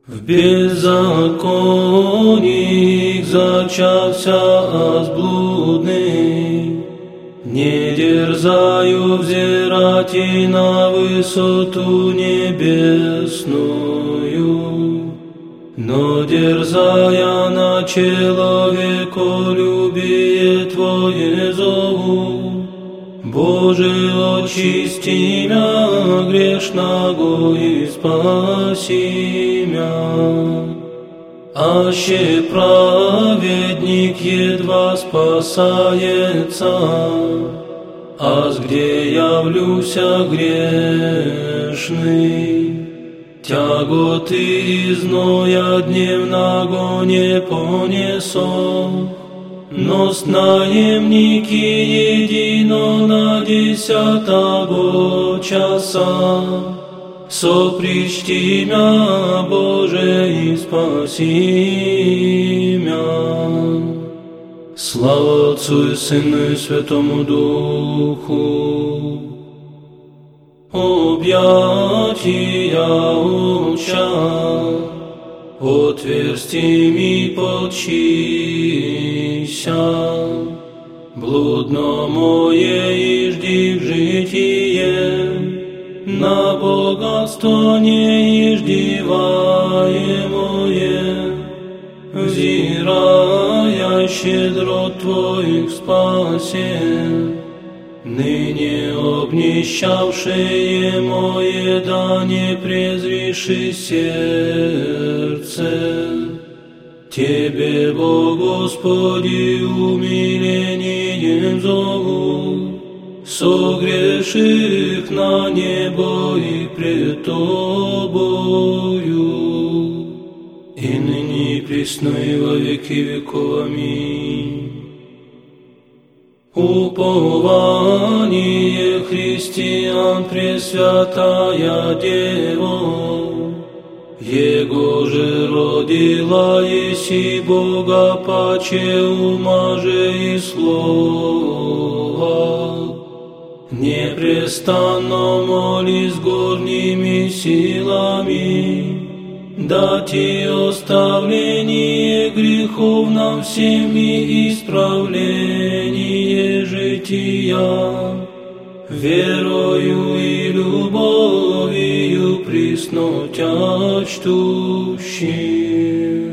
В беззаконии зачался аз блудный, не дерзаю взирать и на высоту небесную, но дерзая на человеколюбие Твое зову. Боже, очисти мя грешного и спаси мя. Аще праведник едва спасается, аз где явлюся грешный, тяготы и зноя дневного не понесу. Но с наемники едино на 10-го часа сопричти мя, Боже, и спаси мя. Слава Отцу и Сыну и Святому Духу. Объятия уча, отверсти ми подчися, блудно мое и жди в житие, на богатство не иждиваемое, взирая щедро Твоих спасен. Ныне обнищавшее мое, да не презреши сердце. Тебе, Бог Господи, умилением зову, согреших на небо и пред Тобою, и ныне и присно и во веки веков. Аминь. Упование христиан, Пресвятая Дева, Его же родила еси Бога паче ума же и слова. Непрестанно молись горними силами, дати оставление грехов нам всем и исправление жития, верою и любовью присно Тя чтущим.